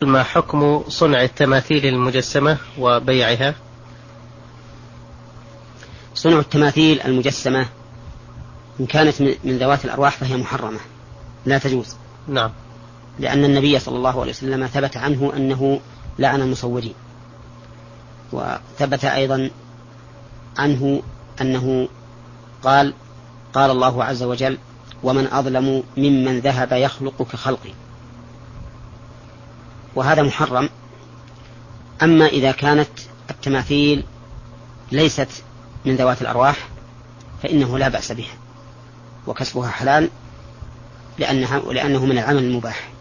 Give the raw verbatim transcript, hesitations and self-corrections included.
ما حكم صنع التماثيل المجسمة وبيعها؟ صنع التماثيل المجسمة إن كانت من ذوات الأرواح فهي محرمة لا تجوز. نعم. لأن النبي صلى الله عليه وسلم ثبت عنه أنه لعن المصورين، وثبت أيضا عنه أنه قال قال الله عز وجل: ومن أظلم ممن ذهب يخلق كخلقي. وهذا محرم. أما إذا كانت التماثيل ليست من ذوات الأرواح فإنه لا بأس بها، وكسبها حلال لأنها لأنه من العمل المباح.